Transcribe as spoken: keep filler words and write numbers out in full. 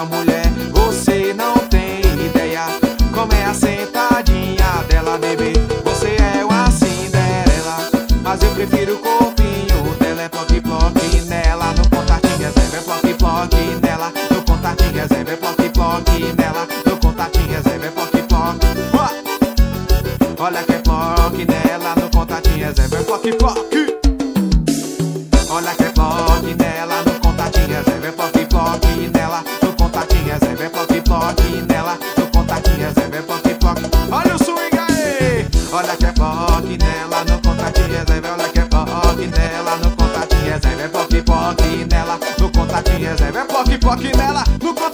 essa mulher, você não tem ideia como é a sentadinha dela, bebê. Você é uma Cinderela, mas eu prefiro o corpinho dela. É ploque, ploque nela, no contatinho reserva. É ploque, ploque nela, no contatinho reserva. É ploque, ploque nela, no contatinho reserva. É ploque, ploque. Olha que é ploque nela, no contatinho reserva. É ploque, ploque. Olha que é ploque nela, no contatinho reserva. É ploque, ploque nela, no contatinho reserva. É ploque, ploque nela, no contatinho reserva. É ploque, ploque. Olha o swing aí! Olha que é ploque nela, no contatinho reserva. Olha que é ploque nela, no contatinho reserva. É ploque, ploque nela, no contatinho reserva. É ploque, ploque nela, no contatinho